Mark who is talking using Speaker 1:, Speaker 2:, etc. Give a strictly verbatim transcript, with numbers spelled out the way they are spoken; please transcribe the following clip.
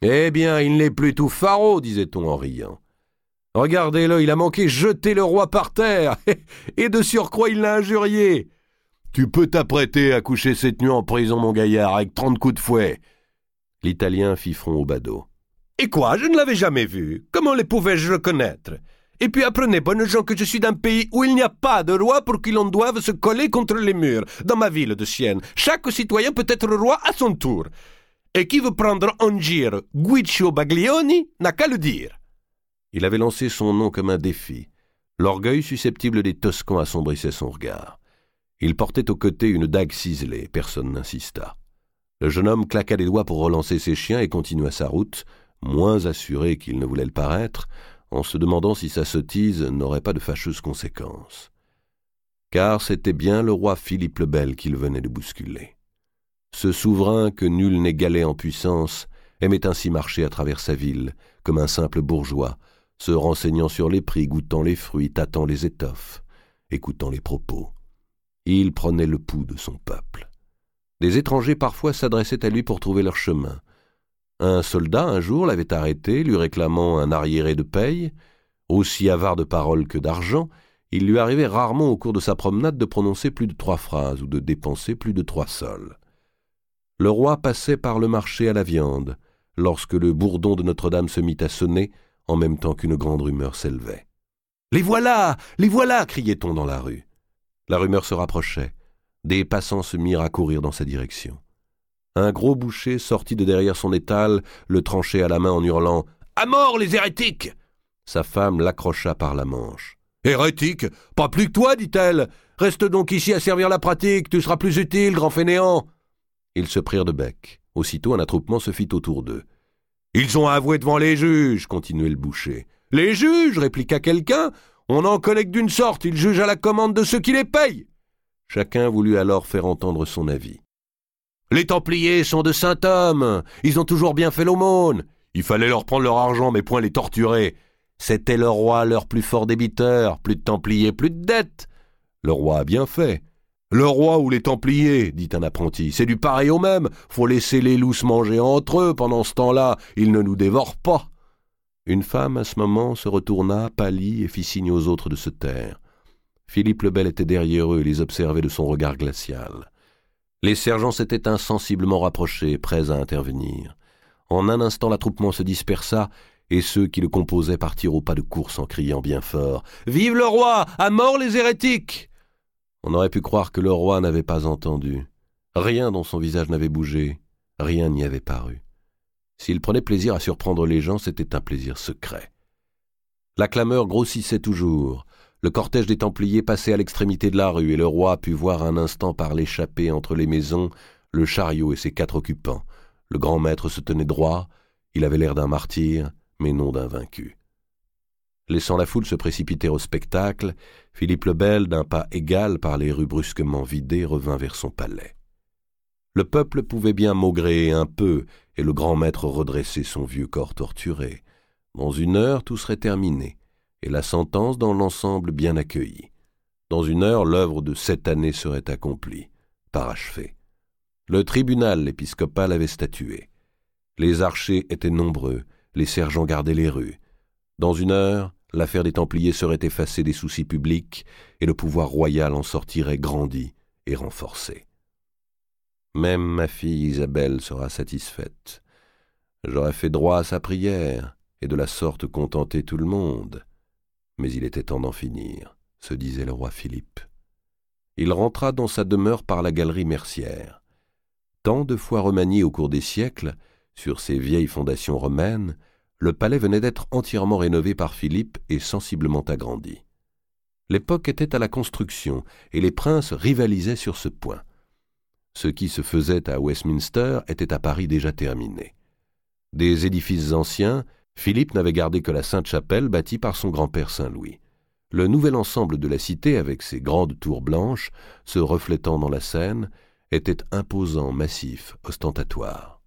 Speaker 1: Eh bien, il n'est plus tout faraud, disait-on en riant. Regardez-le, il a manqué jeter le roi par terre, et de surcroît il l'a injurié. Tu peux t'apprêter à coucher cette nuit en prison, mon gaillard, avec trente coups de fouet. L'Italien fit front au badaud. Et quoi, je ne l'avais jamais vu. Comment les pouvais-je le connaître? Et puis apprenez, bonnes gens, que je suis d'un pays où il n'y a pas de roi pour qui l'on doive se coller contre les murs. Dans ma ville de Sienne, chaque citoyen peut être roi à son tour. Et qui veut prendre en gire Guiccio Baglioni n'a qu'à le dire. Il avait lancé son nom comme un défi. L'orgueil susceptible des Toscans assombrissait son regard. Il portait au côté une dague ciselée, personne n'insista. Le jeune homme claqua des doigts pour relancer ses chiens et continua sa route, moins assuré qu'il ne voulait le paraître, en se demandant si sa sottise n'aurait pas de fâcheuses conséquences. Car c'était bien le roi Philippe le Bel qu'il venait de bousculer. Ce souverain que nul n'égalait en puissance aimait ainsi marcher à travers sa ville, comme un simple bourgeois, se renseignant sur les prix, goûtant les fruits, tâtant les étoffes, écoutant les propos. Il prenait le pouls de son peuple. Des étrangers parfois s'adressaient à lui pour trouver leur chemin. Un soldat, un jour, l'avait arrêté, lui réclamant un arriéré de paye. Aussi avare de paroles que d'argent, il lui arrivait rarement au cours de sa promenade de prononcer plus de trois phrases ou de dépenser plus de trois sols. Le roi passait par le marché à la viande, lorsque le bourdon de Notre-Dame se mit à sonner, en même temps qu'une grande rumeur s'élevait. « Les voilà! Les voilà !» criait-on dans la rue. La rumeur se rapprochait. Des passants se mirent à courir dans sa direction. Un gros boucher sortit de derrière son étal, le tranchait à la main en hurlant « À mort les hérétiques !» Sa femme l'accrocha par la manche. « Hérétique? Pas plus que toi, dit-elle. Reste donc ici à servir la pratique, tu seras plus utile, grand fainéant. » Ils se prirent de bec. Aussitôt un attroupement se fit autour d'eux. « Ils ont avoué devant les juges, » continuait le boucher. « Les juges » répliqua quelqu'un. « On n'en connaît que d'une sorte, ils jugent à la commande de ceux qui les payent. » Chacun voulut alors faire entendre son avis. « Les Templiers sont de saints hommes, ils ont toujours bien fait l'aumône. Il fallait leur prendre leur argent, mais point les torturer. C'était le roi leur plus fort débiteur, plus de Templiers, plus de dettes. Le roi a bien fait. »« Le roi ou les Templiers, dit un apprenti, c'est du pareil au même. Faut laisser les loups se manger entre eux. Pendant ce temps-là, ils ne nous dévorent pas. » Une femme, à ce moment, se retourna, pâlit et fit signe aux autres de se taire. Philippe le Bel était derrière eux et les observait de son regard glacial. Les sergents s'étaient insensiblement rapprochés, prêts à intervenir. En un instant, l'attroupement se dispersa et ceux qui le composaient partirent au pas de course en criant bien fort « Vive le roi! À mort les hérétiques !» On aurait pu croire que le roi n'avait pas entendu. Rien dans son visage n'avait bougé, rien n'y avait paru. S'il prenait plaisir à surprendre les gens, c'était un plaisir secret. La clameur grossissait toujours. Le cortège des Templiers passait à l'extrémité de la rue et le roi put voir un instant par l'échappée entre les maisons le chariot et ses quatre occupants. Le grand maître se tenait droit, il avait l'air d'un martyr, mais non d'un vaincu. Laissant la foule se précipiter au spectacle, Philippe le Bel, d'un pas égal par les rues brusquement vidées, revint vers son palais. Le peuple pouvait bien maugréer un peu, et le grand maître redresser son vieux corps torturé. Dans une heure, tout serait terminé, et la sentence dans l'ensemble bien accueillie. Dans une heure, l'œuvre de sept années serait accomplie, parachevée. Le tribunal épiscopal avait statué. Les archers étaient nombreux, les sergents gardaient les rues. Dans une heure, l'affaire des Templiers serait effacée des soucis publics et le pouvoir royal en sortirait grandi et renforcé. Même ma fille Isabelle sera satisfaite. J'aurais fait droit à sa prière et de la sorte contenté tout le monde. Mais il était temps d'en finir, se disait le roi Philippe. Il rentra dans sa demeure par la galerie Mercière. Tant de fois remanié au cours des siècles, sur ses vieilles fondations romaines, le palais venait d'être entièrement rénové par Philippe et sensiblement agrandi. L'époque était à la construction et les princes rivalisaient sur ce point. Ce qui se faisait à Westminster était à Paris déjà terminé. Des édifices anciens, Philippe n'avait gardé que la Sainte-Chapelle bâtie par son grand-père Saint-Louis. Le nouvel ensemble de la cité, avec ses grandes tours blanches, se reflétant dans la Seine, était imposant, massif, ostentatoire.